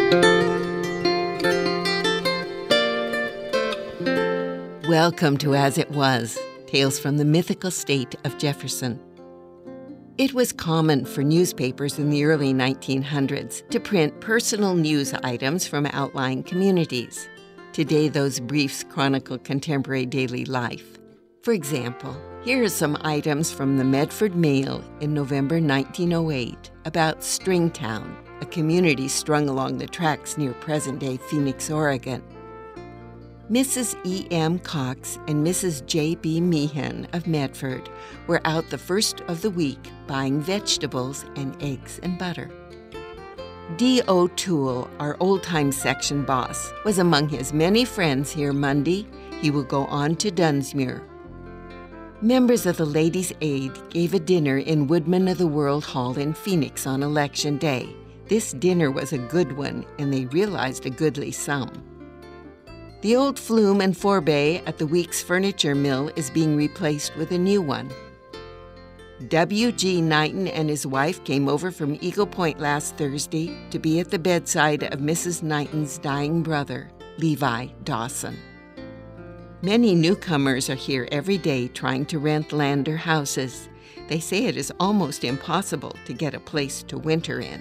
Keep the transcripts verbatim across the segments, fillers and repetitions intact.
Welcome to As It Was, Tales from the Mythical State of Jefferson. It was common for newspapers in the early nineteen hundreds to print personal news items from outlying communities. Today, those briefs chronicle contemporary daily life. For example, here are some items from the Medford Mail in November nineteen oh eight about Stringtown, a community strung along the tracks near present-day Phoenix, Oregon. Missus E M Cox and Missus J B Meehan of Medford were out the first of the week buying vegetables and eggs and butter. D O Toole, our old-time section boss, was among his many friends here Monday. He will go on to Dunsmuir. Members of the Ladies' Aid gave a dinner in Woodman of the World Hall in Phoenix on Election Day. This dinner was a good one, and they realized a goodly sum. The old flume and forebay at the Weeks Furniture Mill is being replaced with a new one. W G Knighton and his wife came over from Eagle Point last Thursday to be at the bedside of Missus Knighton's dying brother, Levi Dawson. Many newcomers are here every day trying to rent land or houses. They say it is almost impossible to get a place to winter in.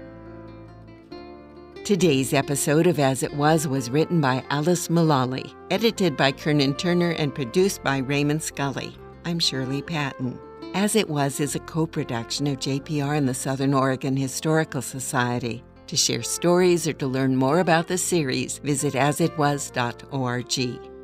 Today's episode of As It Was was written by Alice Mullally, edited by Kernan Turner, and produced by Raymond Scully. I'm Shirley Patton. As It Was is a co-production of J P R and the Southern Oregon Historical Society. To share stories or to learn more about the series, visit as it was dot org.